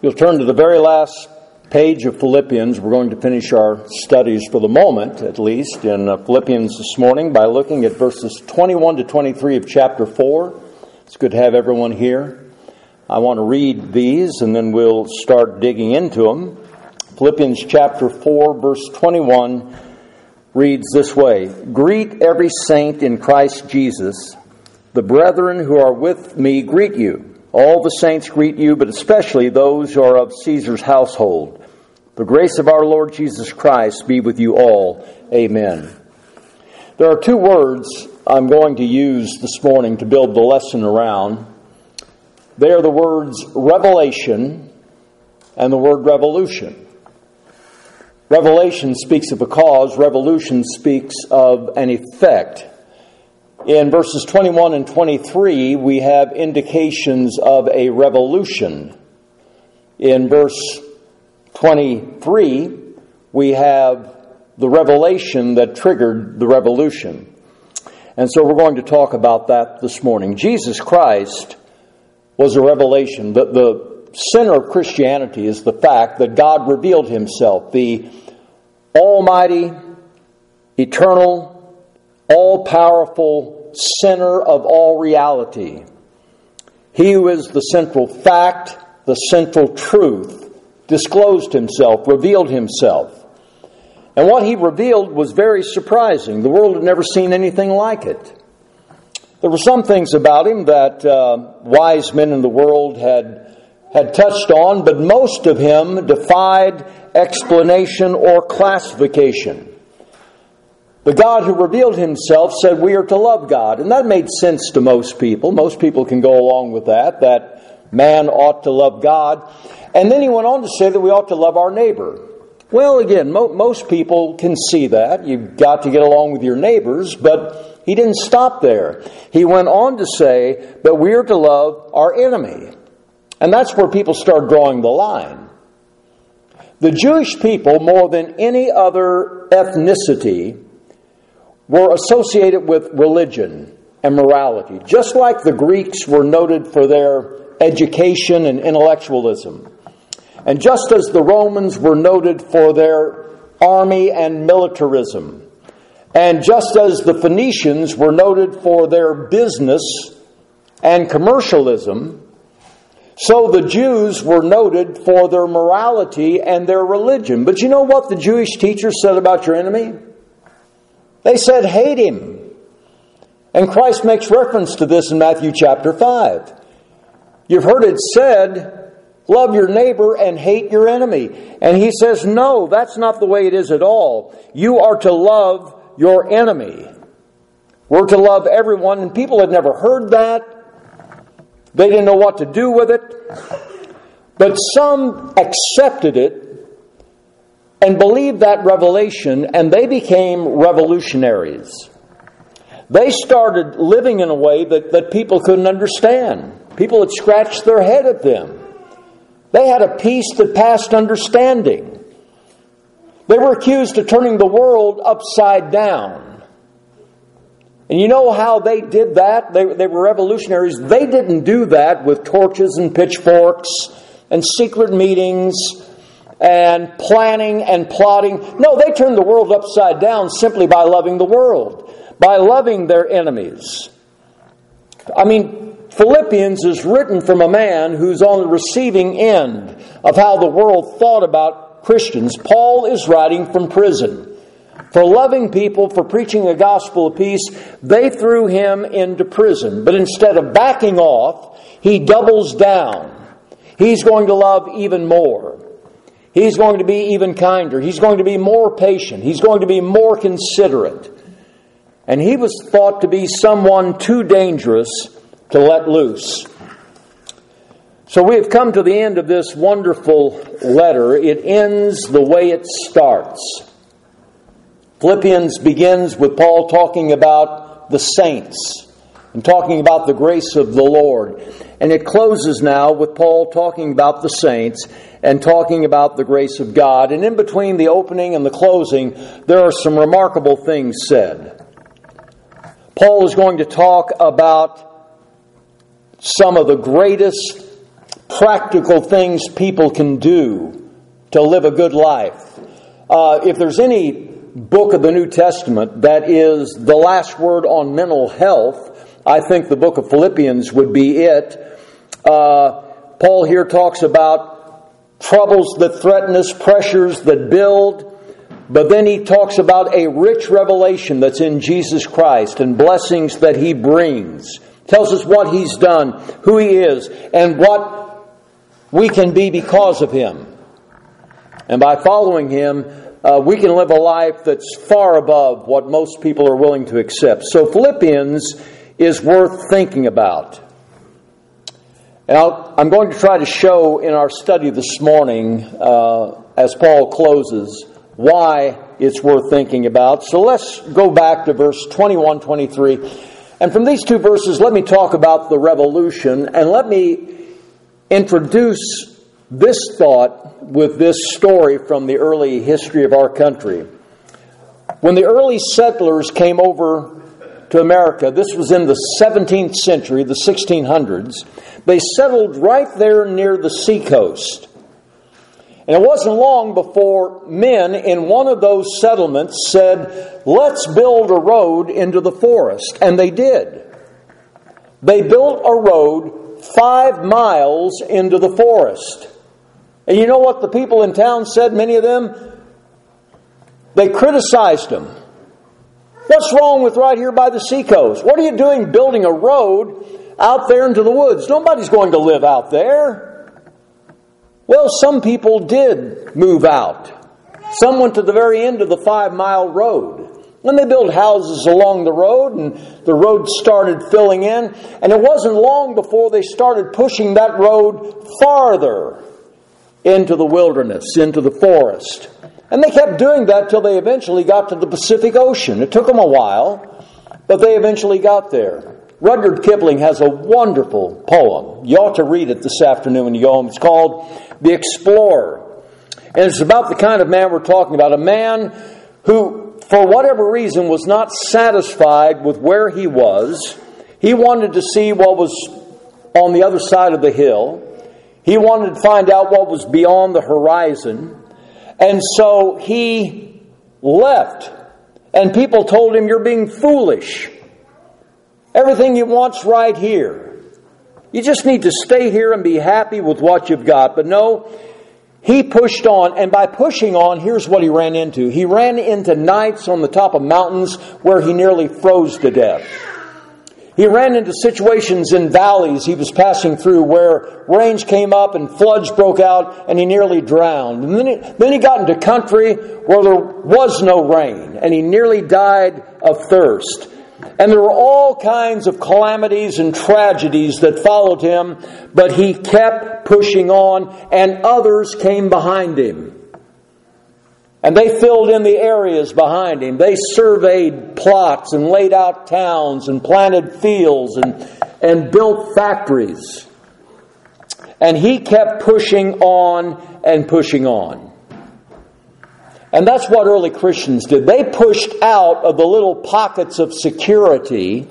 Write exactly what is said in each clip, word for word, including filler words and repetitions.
You'll turn to the very last page of Philippians. We're going to finish our studies for the moment, at least, in uh, Philippians this morning by looking at verses twenty-one to twenty-three of chapter four. It's good to have everyone here. I want to read these and then we'll start digging into them. Philippians chapter four, verse twenty-one reads this way: "Greet every saint in Christ Jesus. The brethren who are with me greet you. All the saints greet you, but especially those who are of Caesar's household. The grace of our Lord Jesus Christ be with you all. Amen." There are two words I'm going to use this morning to build the lesson around. They are the words revelation and the word revolution. Revelation speaks of a cause. Revolution speaks of an effect. In verses twenty-one and twenty-three, we have indications of a revolution. In verse twenty-three, we have the revelation that triggered the revolution. And so we're going to talk about that this morning. Jesus Christ was a revelation. The, the center of Christianity is the fact that God revealed Himself, the almighty, eternal, all-powerful center of all reality. He who is the central fact, the central truth, disclosed Himself, revealed Himself. And what He revealed was very surprising. The world had never seen anything like it. There were some things about Him that uh, wise men in the world had, had touched on, but most of Him defied explanation or classification. The God who revealed Himself said we are to love God, and that made sense to most people. Most people can go along with that, that man ought to love God. And then He went on to say that we ought to love our neighbor. Well, again, mo- most people can see that. You've got to get along with your neighbors, but He didn't stop there. He went on to say that we are to love our enemy. And that's where people start drawing the line. The Jewish people, more than any other ethnicity, were associated with religion and morality, just like the Greeks were noted for their education and intellectualism. And just as the Romans were noted for their army and militarism, and just as the Phoenicians were noted for their business and commercialism, so the Jews were noted for their morality and their religion. But you know what the Jewish teachers said about your enemy? They said, hate him. And Christ makes reference to this in Matthew chapter five. You've heard it said, love your neighbor and hate your enemy. And He says, no, that's not the way it is at all. You are to love your enemy. We're to love everyone. And people had never heard that. They didn't know what to do with it. But some accepted it and believed that revelation, and they became revolutionaries. They started living in a way that, that people couldn't understand. People had scratched their head at them. They had a peace that passed understanding. They were accused of turning the world upside down. And you know how they did that? They, they were revolutionaries. They didn't do that with torches and pitchforks and secret meetings and planning and plotting. No, they turned the world upside down simply by loving the world, by loving their enemies. I mean, Philippians is written from a man who's on the receiving end of how the world thought about Christians. Paul is writing from prison. For loving people, for preaching a gospel of peace, they threw him into prison. But instead of backing off, he doubles down. He's going to love even more. He's going to be even kinder. He's going to be more patient. He's going to be more considerate. And he was thought to be someone too dangerous to let loose. So we have come to the end of this wonderful letter. It ends the way it starts. Philippians begins with Paul talking about the saints and talking about the grace of the Lord. And it closes now with Paul talking about the saints and talking about the grace of God. And in between the opening and the closing, there are some remarkable things said. Paul is going to talk about some of the greatest practical things people can do to live a good life. Uh, if there's any book of the New Testament that is the last word on mental health, I think the book of Philippians would be it. Uh, Paul here talks about troubles that threaten us, pressures that build, but then he talks about a rich revelation that's in Jesus Christ and blessings that He brings. Tells us what He's done, who He is, and what we can be because of Him. And by following Him, uh, we can live a life that's far above what most people are willing to accept. So Philippians is worth thinking about. And I'll, I'm going to try to show in our study this morning, uh, as Paul closes, why it's worth thinking about. So let's go back to verse twenty-one, twenty-three. And from these two verses, let me talk about the revolution, and let me introduce this thought with this story from the early history of our country. When the early settlers came over to America, this was in the seventeenth century, the sixteen hundreds, they settled right there near the seacoast. And it wasn't long before men in one of those settlements said, let's build a road into the forest. And they did. They built a road five miles into the forest. And you know what the people in town said, many of them? They criticized them. What's wrong with right here by the seacoast? What are you doing building a road out there into the woods? Nobody's going to live out there. Well, some people did move out. Some went to the very end of the five-mile road. And they built houses along the road, and the road started filling in. And it wasn't long before they started pushing that road farther into the wilderness, into the forest. And they kept doing that till they eventually got to the Pacific Ocean. It took them a while, but they eventually got there. Rudyard Kipling has a wonderful poem. You ought to read it this afternoon when you go home. It's called The Explorer. And it's about the kind of man we're talking about. A man who, for whatever reason, was not satisfied with where he was. He wanted to see what was on the other side of the hill. He wanted to find out what was beyond the horizon. And so he left. And people told him, you're being foolish. Everything you want's right here. You just need to stay here and be happy with what you've got. But no, he pushed on. And by pushing on, here's what he ran into. He ran into nights on the top of mountains where he nearly froze to death. He ran into situations in valleys he was passing through where rains came up and floods broke out and he nearly drowned. And then he, then he got into country where there was no rain and he nearly died of thirst. And there were all kinds of calamities and tragedies that followed him, but he kept pushing on, and others came behind him. And they filled in the areas behind him. They surveyed plots and laid out towns and planted fields and, and built factories. And he kept pushing on and pushing on. And that's what early Christians did. They pushed out of the little pockets of security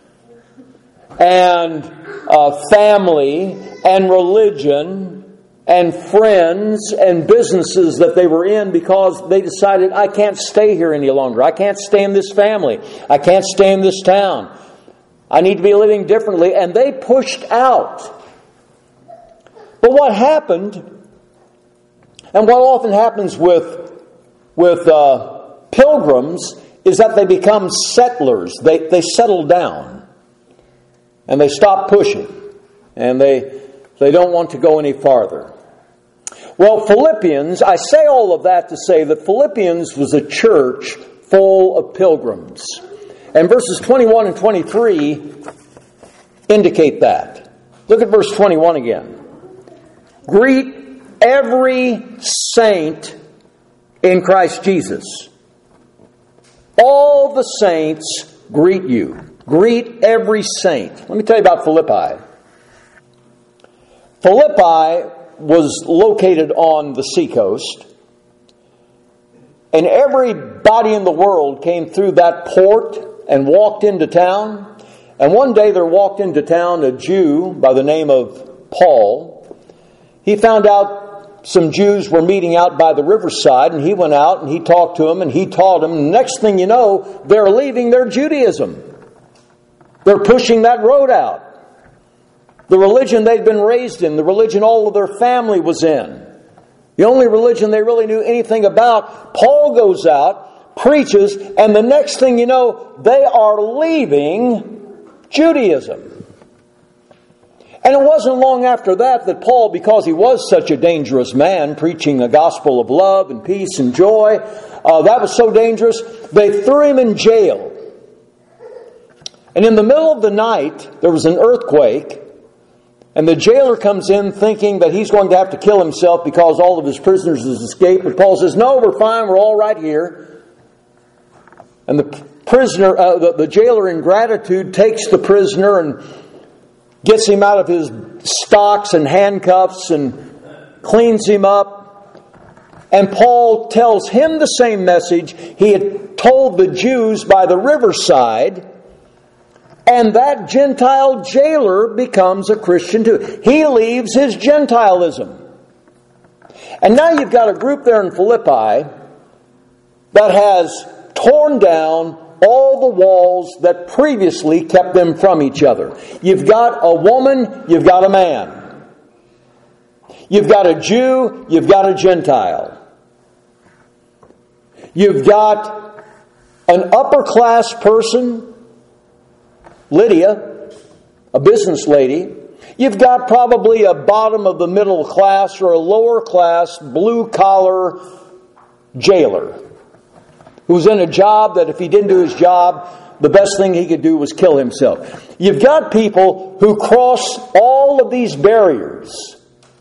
and uh, family and religion and friends and businesses that they were in because they decided, I can't stay here any longer. I can't stay in this family. I can't stay in this town. I need to be living differently. And they pushed out. But what happened, and what often happens with with uh, pilgrims, is that they become settlers. They they settle down. And they stop pushing. And they they don't want to go any farther. Well, Philippians, I say all of that to say that Philippians was a church full of pilgrims. And verses twenty-one and twenty-three indicate that. Look at verse twenty-one again. Greet every saint in Christ Jesus. All the saints greet you. Greet every saint. Let me tell you about Philippi. Philippi was located on the seacoast, and everybody in the world came through that port and walked into town. And one day there walked into town a Jew by the name of Paul, he found out some Jews were meeting out by the riverside, and he went out and he talked to them and he taught them. And the next thing you know, they're leaving their Judaism. They're pushing that road out. The religion they'd been raised in, the religion all of their family was in. The only religion they really knew anything about. Paul goes out, preaches, and the next thing you know, they are leaving Judaism. And it wasn't long after that that Paul, because he was such a dangerous man, preaching the gospel of love and peace and joy, uh, that was so dangerous, they threw him in jail. And in the middle of the night, there was an earthquake, and the jailer comes in thinking that he's going to have to kill himself because all of his prisoners have escaped. But Paul says, no, we're fine, we're all right here. And the prisoner, uh, the, the jailer in gratitude takes the prisoner and gets him out of his stocks and handcuffs and cleans him up. And Paul tells him the same message he had told the Jews by the riverside. And that Gentile jailer becomes a Christian too. He leaves his Gentilism. And now you've got a group there in Philippi that has torn down all the walls that previously kept them from each other. You've got a woman, you've got a man. You've got a Jew, you've got a Gentile. You've got an upper class person, Lydia, a business lady. You've got probably a bottom of the middle class or a lower class blue collar jailer who's in a job that if he didn't do his job, the best thing he could do was kill himself. You've got people who cross all of these barriers.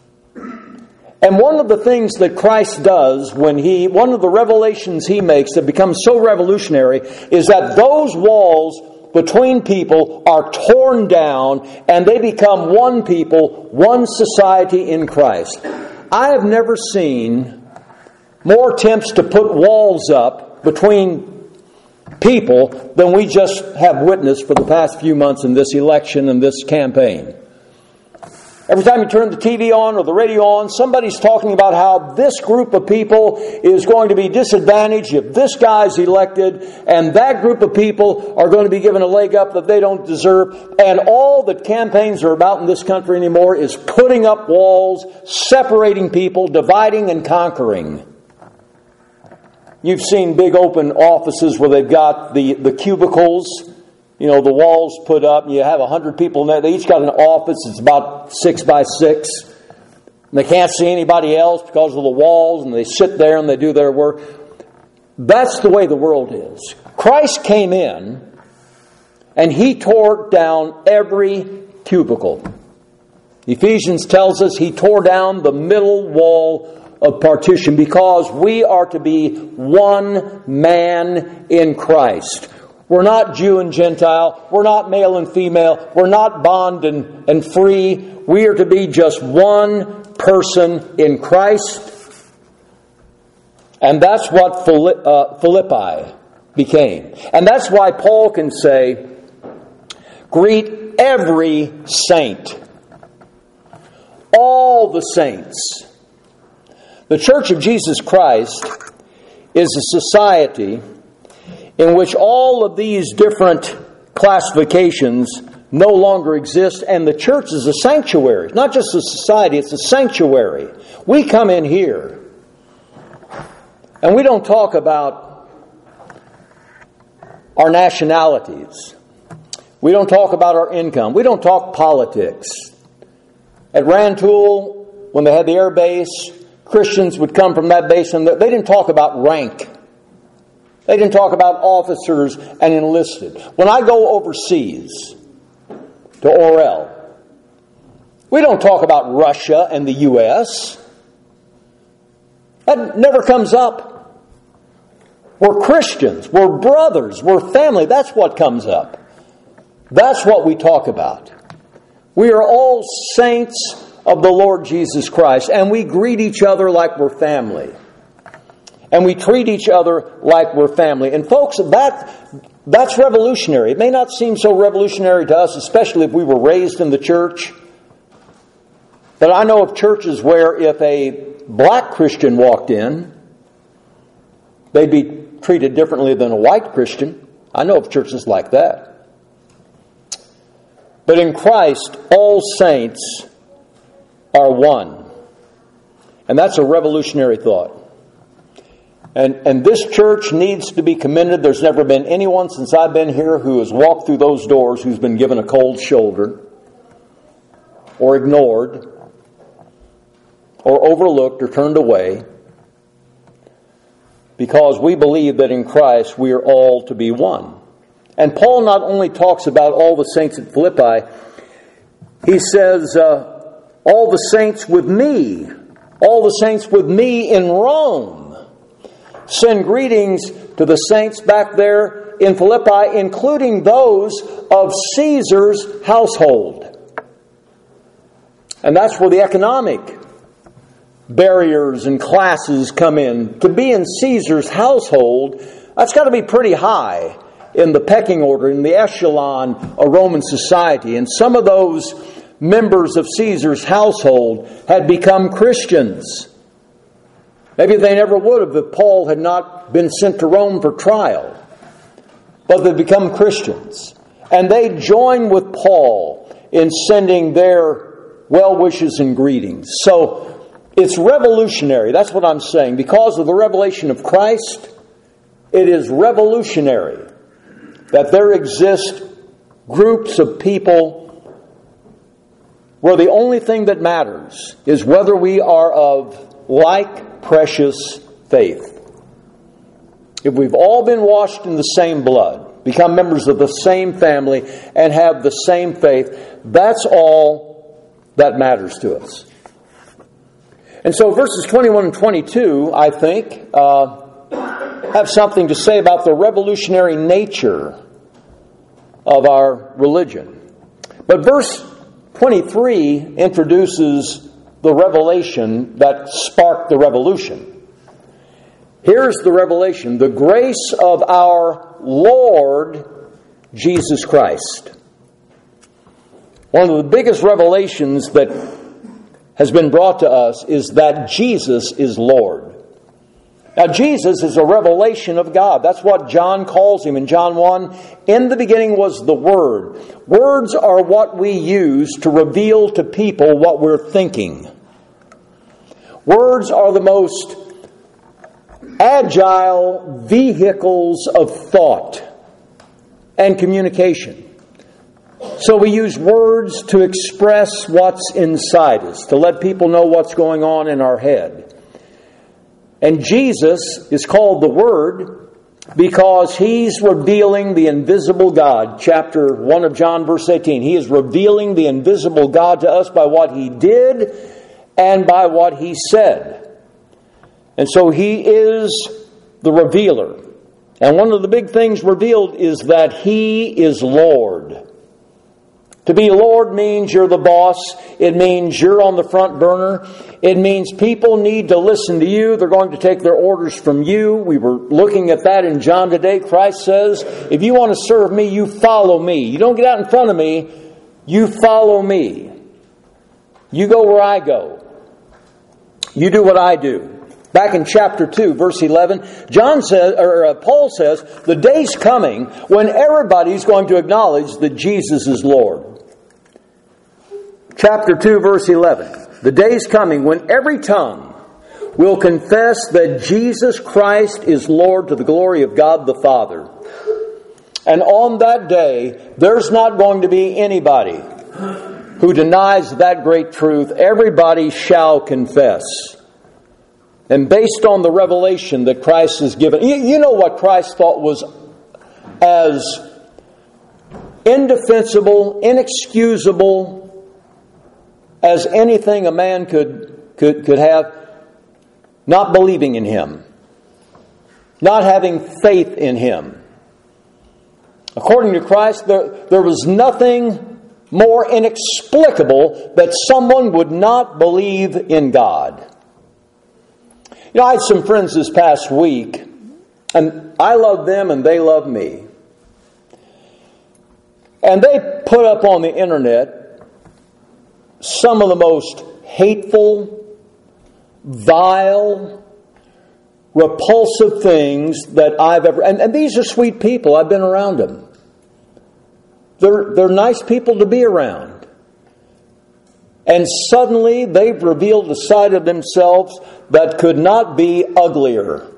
And one of the things that Christ does when he, one of the revelations he makes that becomes so revolutionary is that those walls between people are torn down and they become one people, one society in Christ. I have never seen more attempts to put walls up between people than we just have witnessed for the past few months in this election and this campaign. Every time you turn the T V on or the radio on, somebody's talking about how this group of people is going to be disadvantaged if this guy's elected, and that group of people are going to be given a leg up that they don't deserve. And all that campaigns are about in this country anymore is putting up walls, separating people, dividing and conquering. You've seen big open offices where they've got the, the cubicles, you know, the walls put up, and you have a hundred people in there. They each got an office. It's about six by six. And they can't see anybody else because of the walls, and they sit there and they do their work. That's the way the world is. Christ came in, and He tore down every cubicle. Ephesians tells us He tore down the middle wall of partition because we are to be one man in Christ. We're not Jew and Gentile. We're not male and female. We're not bond and, and free. We are to be just one person in Christ. And that's what Philippi became. And that's why Paul can say, greet every saint. All the saints. The Church of Jesus Christ is a society in which all of these different classifications no longer exist, and the church is a sanctuary. It's not just a society, it's a sanctuary. We come in here, and we don't talk about our nationalities. We don't talk about our income. We don't talk politics. At Rantoul, when they had the air base, Christians would come from that base, and they didn't talk about rank. They didn't talk about officers and enlisted. When I go overseas to Orel, we don't talk about Russia and the U S. That never comes up. We're Christians. We're brothers. We're family. That's what comes up. That's what we talk about. We are all saints of the Lord Jesus Christ, and we greet each other like we're family. And we treat each other like we're family. And folks, that that's revolutionary. It may not seem so revolutionary to us, especially if we were raised in the church. But I know of churches where if a black Christian walked in, they'd be treated differently than a white Christian. I know of churches like that. But in Christ, all saints are one. And that's a revolutionary thought. And, and this church needs to be commended. There's never been anyone since I've been here who has walked through those doors who's been given a cold shoulder or ignored or overlooked or turned away, because we believe that in Christ we are all to be one. And Paul not only talks about all the saints at Philippi, he says, uh, all the saints with me, all the saints with me in Rome, send greetings to the saints back there in Philippi, including those of Caesar's household. And that's where the economic barriers and classes come in. To be in Caesar's household, that's got to be pretty high in the pecking order, in the echelon of Roman society. And some of those members of Caesar's household had become Christians. Maybe they never would have if Paul had not been sent to Rome for trial. But they've become Christians. And they join with Paul in sending their well wishes and greetings. So it's revolutionary. That's what I'm saying. Because of the revelation of Christ, it is revolutionary that there exist groups of people where the only thing that matters is whether we are of like precious faith. If we've all been washed in the same blood, become members of the same family, and have the same faith, that's all that matters to us. And so verses twenty-one and twenty-two, I think, uh, have something to say about the revolutionary nature of our religion. But verse twenty-three introduces the revelation that sparked the revolution. Here's the revelation: the grace of our Lord Jesus Christ. One of the biggest revelations that has been brought to us is that Jesus is Lord. Now, Jesus is a revelation of God. That's what John calls him in John one. In the beginning was the Word. Words are what we use to reveal to people what we're thinking. Words are the most agile vehicles of thought and communication. So we use words to express what's inside us, to let people know what's going on in our head. And Jesus is called the Word because He's revealing the invisible God. Chapter one of John, verse eighteen. He is revealing the invisible God to us by what He did and by what He said. And so He is the revealer. And one of the big things revealed is that He is Lord. To be Lord means you're the boss. It means you're on the front burner. It means people need to listen to you. They're going to take their orders from you. We were looking at that in John today. Christ says, if you want to serve me, you follow me. You don't get out in front of me. You follow me. You go where I go. You do what I do. Back in chapter two, verse eleven, John says, or uh, Paul says, the day's coming when everybody's going to acknowledge that Jesus is Lord. Chapter two, verse eleven. The day's coming when every tongue will confess that Jesus Christ is Lord to the glory of God the Father. And on that day, there's not going to be anybody who denies that great truth. Everybody shall confess. And based on the revelation that Christ has given, you, you know what Christ thought was as indefensible, inexcusable as anything a man could, could, could have, not believing in Him, not having faith in Him. According to Christ, there, there was nothing more inexplicable that someone would not believe in God. You know, I had some friends this past week, and I love them and they love me. And they put up on the internet some of the most hateful, vile, repulsive things that I've ever... And, and these are sweet people. I've been around them. They're, they're nice people to be around. And suddenly they've revealed a side of themselves that could not be uglier.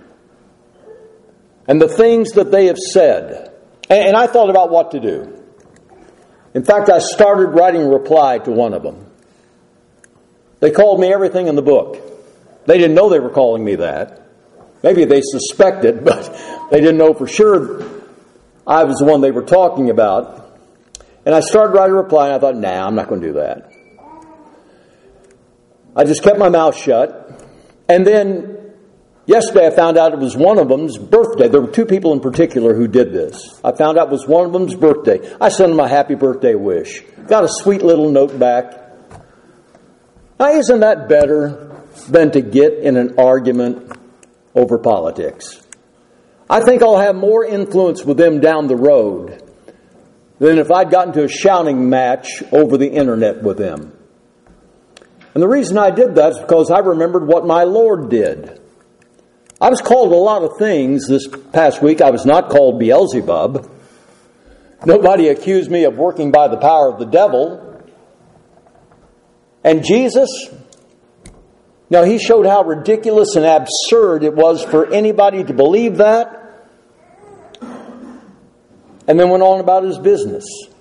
And the things that they have said. And, and I thought about what to do. In fact, I started writing a reply to one of them. They called me everything in the book. They didn't know they were calling me that. Maybe they suspected, but they didn't know for sure I was the one they were talking about. And I started writing a reply, and I thought, nah, I'm not going to do that. I just kept my mouth shut. And then yesterday I found out it was one of them's birthday. There were two people in particular who did this. I found out it was one of them's birthday. I sent them a happy birthday wish. Got a sweet little note back. Now, isn't that better than to get in an argument over politics? I think I'll have more influence with them down the road than if I'd gotten to a shouting match over the internet with them. And the reason I did that is because I remembered what my Lord did. I was called a lot of things this past week. I was not called Beelzebub. Nobody accused me of working by the power of the devil. And Jesus, now he showed how ridiculous and absurd it was for anybody to believe that, and then went on about his business.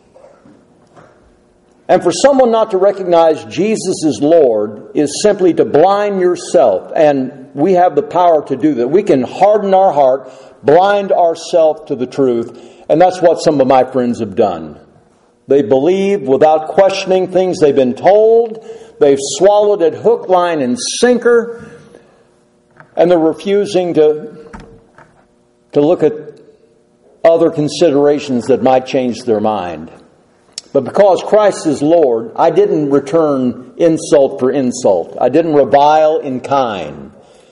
And for someone not to recognize Jesus as Lord is simply to blind yourself. And we have the power to do that. We can harden our heart, blind ourselves to the truth. And that's what some of my friends have done. They believe without questioning things they've been told. They've swallowed it hook, line, and sinker. And they're refusing to, to look at other considerations that might change their mind. But because Christ is Lord, I didn't return insult for insult. I didn't revile in kind.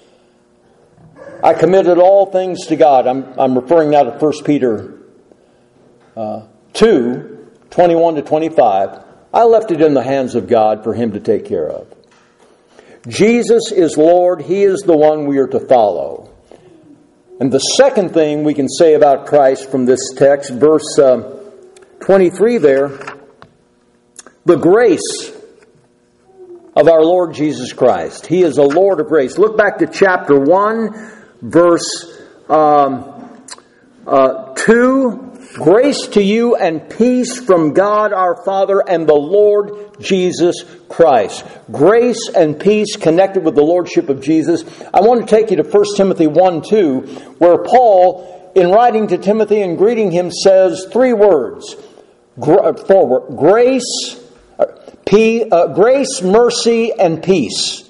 I committed all things to God. I'm, I'm referring now to First Peter uh, two, twenty-one to twenty-five. I left it in the hands of God for Him to take care of. Jesus is Lord. He is the one we are to follow. And the second thing we can say about Christ from this text, verse uh, twenty-three there, the grace of our Lord Jesus Christ. He is a Lord of grace. Look back to chapter one, verse um, uh, two. Grace to you and peace from God our Father and the Lord Jesus Christ. Grace and peace connected with the Lordship of Jesus. I want to take you to First Timothy one two, where Paul, in writing to Timothy and greeting him, says three words. Forward. Grace, P, uh, grace, mercy, and peace.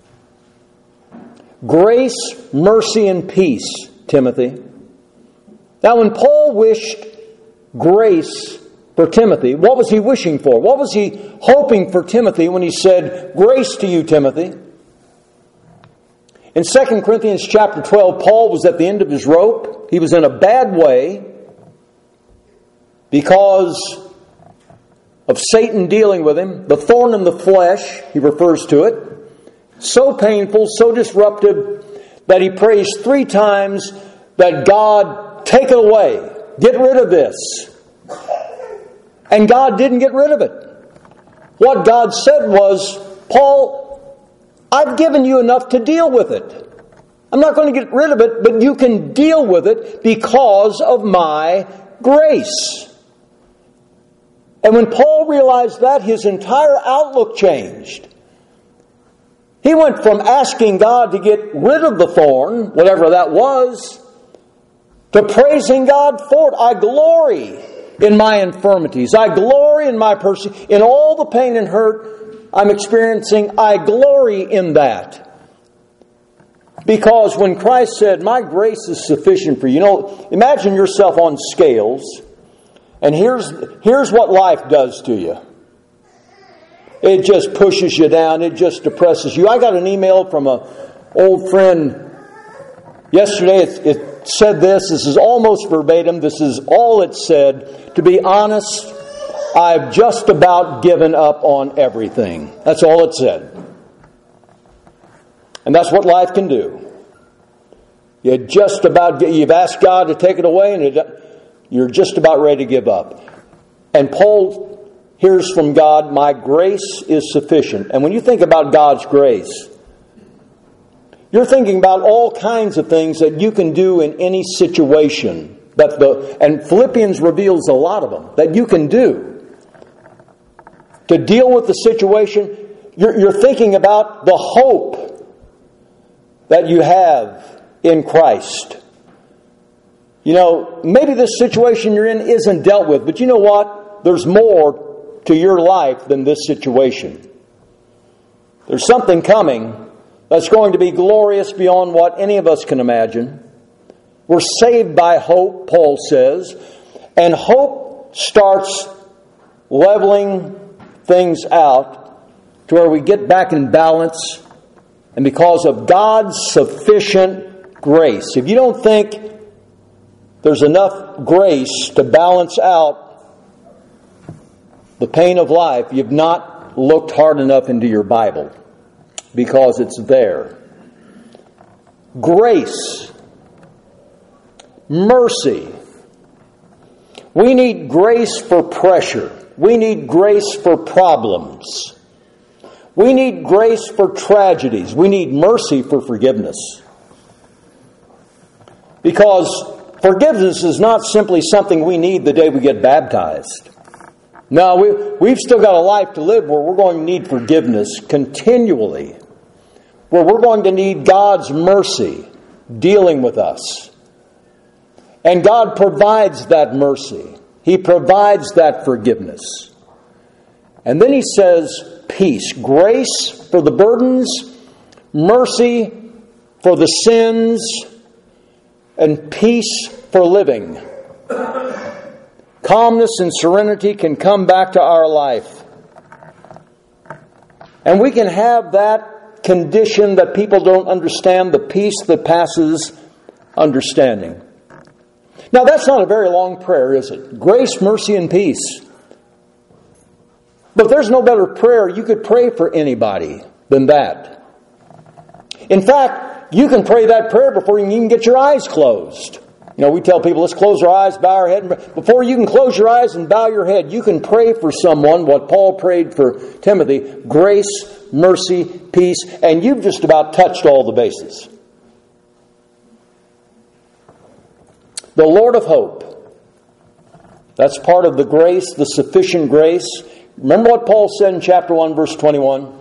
Grace, mercy, and peace, Timothy. Now, when Paul wished grace for Timothy, what was he wishing for? What was he hoping for Timothy when he said, grace to you, Timothy? In Second Corinthians chapter twelve, Paul was at the end of his rope. He was in a bad way because of Satan dealing with him. The thorn in the flesh, he refers to it. So painful, so disruptive, that he prays three times that God take it away. Get rid of this. And God didn't get rid of it. What God said was, Paul, I've given you enough to deal with it. I'm not going to get rid of it, but you can deal with it because of my grace. And when Paul realized that, his entire outlook changed. He went from asking God to get rid of the thorn, whatever that was, to praising God for it. I glory in my infirmities. I glory in my persecution. In all the pain and hurt I'm experiencing, I glory in that. Because when Christ said, my grace is sufficient for you. You know, imagine yourself on scales, and here's, here's what life does to you. It just pushes you down. It just depresses you. I got an email from an old friend yesterday. It, it said this. This is almost verbatim. This is all it said. To be honest, I've just about given up on everything. That's all it said. And that's what life can do. You just about you've asked God to take it away, and it, you're just about ready to give up. And Paul hears from God, "My grace is sufficient." And when you think about God's grace, you're thinking about all kinds of things that you can do in any situation. That the and Philippians reveals a lot of them that you can do to deal with the situation. You're, you're thinking about the hope that you have in Christ. You know, maybe this situation you're in isn't dealt with, but you know what? There's more to your life than this situation. There's something coming that's going to be glorious beyond what any of us can imagine. We're saved by hope, Paul says, and hope starts leveling things out to where we get back in balance, and because of God's sufficient grace. If you don't think there's enough grace to balance out the pain of life, you've not looked hard enough into your Bible, because it's there. Grace. Mercy. We need grace for pressure. We need grace for problems. We need grace for tragedies. We need mercy for forgiveness. Because forgiveness is not simply something we need the day we get baptized. No, we, we've still got a life to live where we're going to need forgiveness continually. Where we're going to need God's mercy dealing with us. And God provides that mercy. He provides that forgiveness. And then He says peace. Grace for the burdens, mercy for the sins, and peace for living. Calmness and serenity can come back to our life. And we can have that condition that people don't understand, the peace that passes understanding. Now, that's not a very long prayer, is it? Grace, mercy, and peace. But there's no better prayer you could pray for anybody than that. In fact, you can pray that prayer before you can get your eyes closed. You know, we tell people, let's close our eyes, bow our head. Before you can close your eyes and bow your head, you can pray for someone what Paul prayed for Timothy. Grace, mercy, peace, and you've just about touched all the bases. The Lord of hope. That's part of the grace, the sufficient grace. Remember what Paul said in chapter one, verse twenty-one?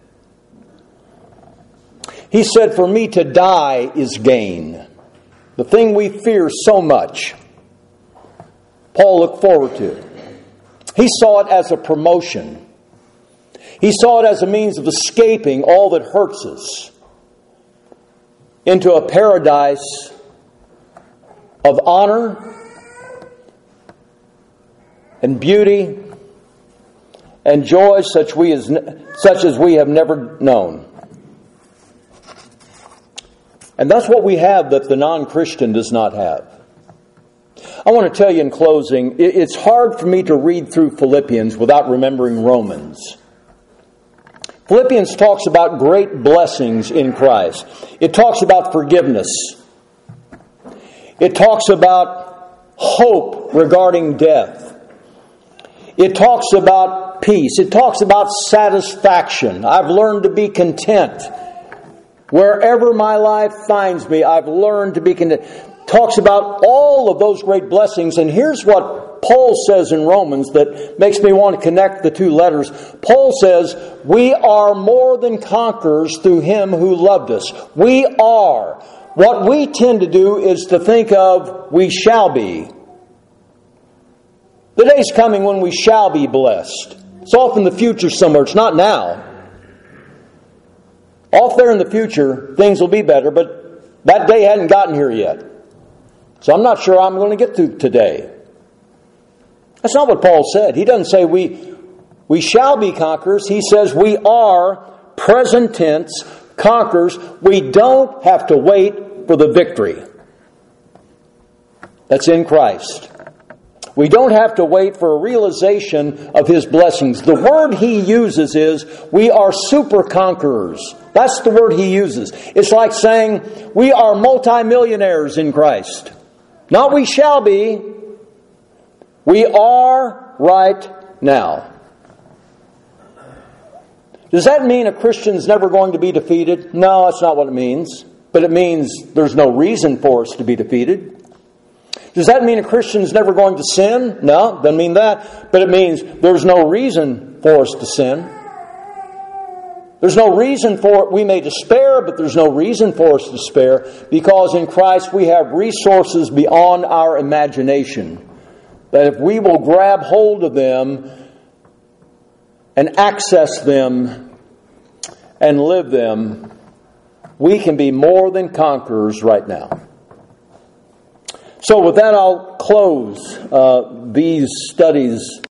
He said, "For me to die is gain." The thing we fear so much, Paul looked forward to. He saw it as a promotion. He saw it as a means of escaping all that hurts us into a paradise of honor and beauty and joy such we as such as we have never known. And that's what we have that the non-Christian does not have. I want to tell you in closing, it's hard for me to read through Philippians without remembering Romans. Philippians talks about great blessings in Christ. It talks about forgiveness. It talks about hope regarding death. It talks about peace. It talks about satisfaction. I've learned to be content. Wherever my life finds me, I've learned to be content. It talks about all of those great blessings. And here's what Paul says in Romans that makes me want to connect the two letters. Paul says, we are more than conquerors through Him who loved us. We are. What we tend to do is to think of we shall be. The day's coming when we shall be blessed. It's off in the future somewhere. It's not now. Off there in the future, things will be better, but that day hadn't gotten here yet. So I'm not sure I'm going to get to today. That's not what Paul said. He doesn't say we, we shall be conquerors. He says we are, present tense, conquerors. We don't have to wait for the victory that's in Christ. We don't have to wait for a realization of His blessings. The word He uses is, we are super conquerors. That's the word He uses. It's like saying, we are multimillionaires in Christ. Not we shall be. We are right now. Does that mean a Christian's never going to be defeated? No, that's not what it means. But it means there's no reason for us to be defeated. Does that mean a Christian's never going to sin? No, doesn't mean that. But it means there's no reason for us to sin. There's no reason for it. We may despair, but there's no reason for us to despair, because in Christ we have resources beyond our imagination. That if we will grab hold of them and access them and live them, we can be more than conquerors right now. So with that, I'll close uh, these studies